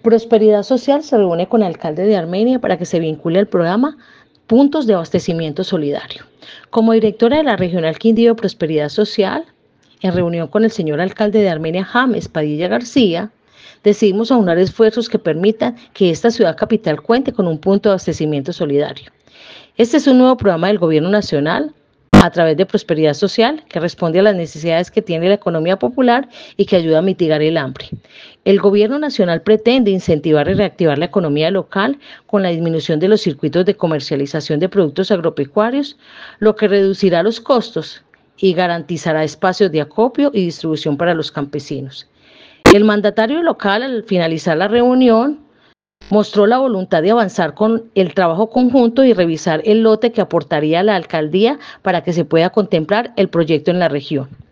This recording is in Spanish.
Prosperidad Social se reúne con el alcalde de Armenia para que se vincule al programa Puntos de Abastecimiento Solidario. Como directora de la Regional Quindío de Prosperidad Social, en reunión con el señor alcalde de Armenia, James Padilla García, decidimos aunar esfuerzos que permitan que esta ciudad capital cuente con un punto de abastecimiento solidario. Este es un nuevo programa del Gobierno Nacional a través de Prosperidad Social que responde a las necesidades que tiene la economía popular y que ayuda a mitigar el hambre. El Gobierno Nacional pretende incentivar y reactivar la economía local con la disminución de los circuitos de comercialización de productos agropecuarios, lo que reducirá los costos y garantizará espacios de acopio y distribución para los campesinos. El mandatario local, al finalizar la reunión, mostró la voluntad de avanzar con el trabajo conjunto y revisar el lote que aportaría la alcaldía para que se pueda contemplar el proyecto en la región.